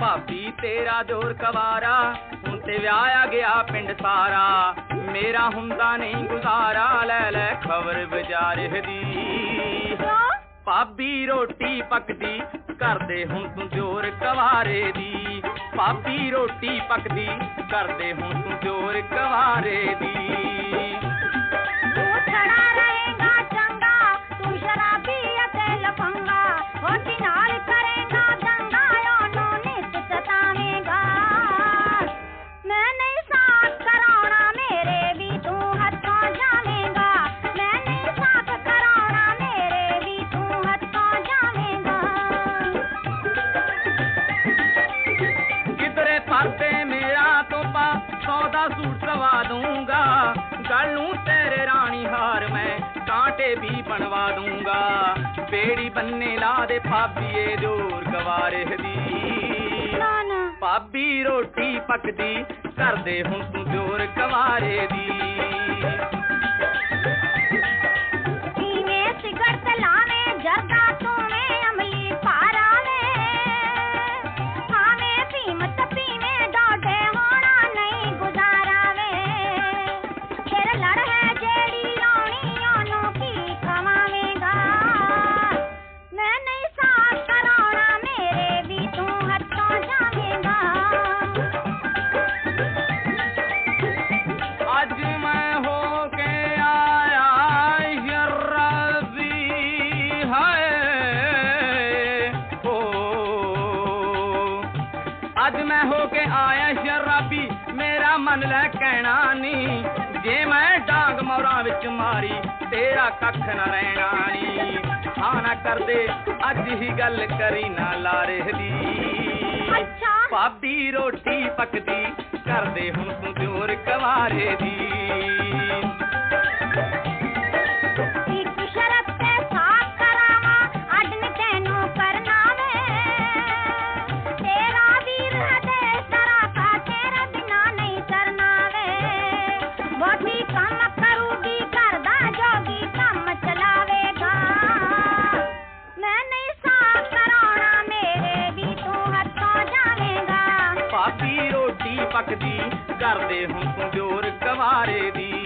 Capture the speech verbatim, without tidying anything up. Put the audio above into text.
भाभी तेरा जोर कवारा हुण ते व्याया गया पिंड सारा मेरा हुंदा नहीं गुजारा लै लै खबर बाजार दी भाभी रोटी पकदी करदे हुण तू जोर कवारे दी भाभी रोटी पकदी करदे हुण तू जोर कवारे दी सूट सवा दूंगा गलू तेरे रानी हार मैं कांटे भी बनवा दूंगा बेड़ी बनने ला दे भाभी जोर गवारे दी भाभी रोटी पकदी कर दे हुण तू जोर गवारे दी आज मैं होके आया शराबी मेरा मन लै कहना नी जे मैं डांग मोरा विच मारी तेरा कख न रहना नी हाँ ना कर दे अज ही गल करी ना लारे दी अच्छा भाभी रोटी पकदी कर दे हुण तू जोर कवारे दी भाभी रोटी पकदी कर दे हुण तू जोर कवारे दी